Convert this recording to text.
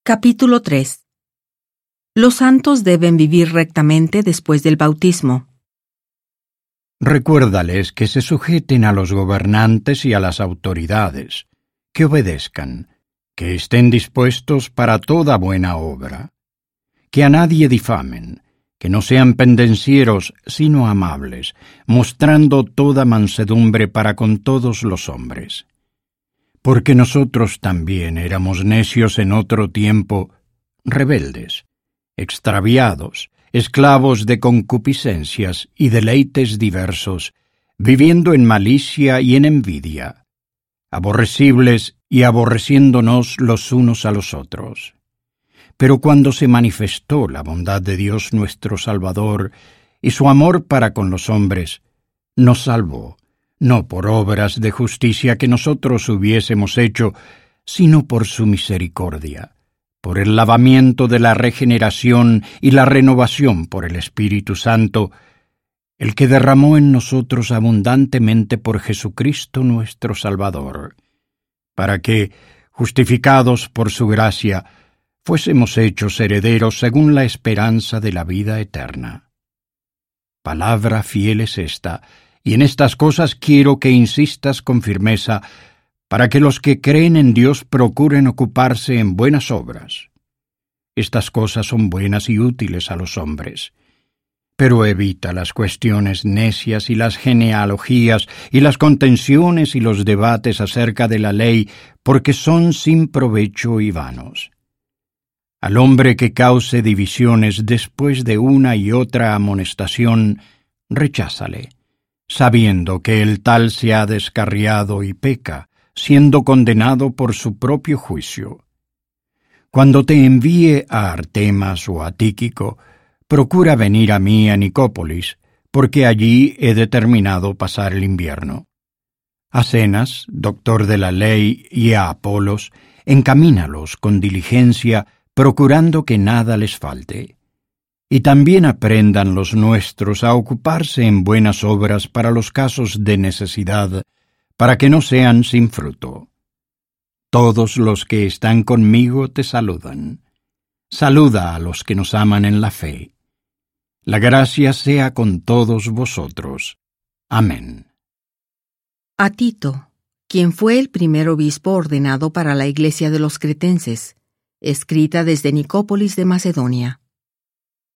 Capítulo 3. Los santos deben vivir rectamente después del bautismo. Recuérdales que se sujeten a los gobernantes y a las autoridades, que obedezcan, que estén dispuestos para toda buena obra, que a nadie difamen, que no sean pendencieros, sino amables, mostrando toda mansedumbre para con todos los hombres. Porque nosotros también éramos necios en otro tiempo, rebeldes, extraviados, esclavos de concupiscencias y deleites diversos, viviendo en malicia y en envidia, aborrecibles y aborreciéndonos los unos a los otros. Pero cuando se manifestó la bondad de Dios nuestro Salvador y su amor para con los hombres, nos salvó, no por obras de justicia que nosotros hubiésemos hecho, sino por su misericordia, por el lavamiento de la regeneración y la renovación por el Espíritu Santo, el que derramó en nosotros abundantemente por Jesucristo nuestro Salvador, para que, justificados por su gracia, fuésemos hechos herederos según la esperanza de la vida eterna. Palabra fiel es esta, y en estas cosas quiero que insistas con firmeza, para que los que creen en Dios procuren ocuparse en buenas obras. Estas cosas son buenas y útiles a los hombres. Pero evita las cuestiones necias y las genealogías y las contenciones y los debates acerca de la ley, porque son sin provecho y vanos. Al hombre que cause divisiones después de una y otra amonestación, recházale, sabiendo que el tal se ha descarriado y peca, siendo condenado por su propio juicio. Cuando te envíe a Artemas o a Tíquico, procura venir a mí a Nicópolis, porque allí he determinado pasar el invierno. A Zenas, doctor de la ley, y a Apolos, encamínalos con diligencia, procurando que nada les falte. Y también aprendan los nuestros a ocuparse en buenas obras para los casos de necesidad, para que no sean sin fruto. Todos los que están conmigo te saludan. Saluda a los que nos aman en la fe. La gracia sea con todos vosotros. Amén. A Tito, quien fue el primer obispo ordenado para la iglesia de los cretenses, escrita desde Nicópolis de Macedonia.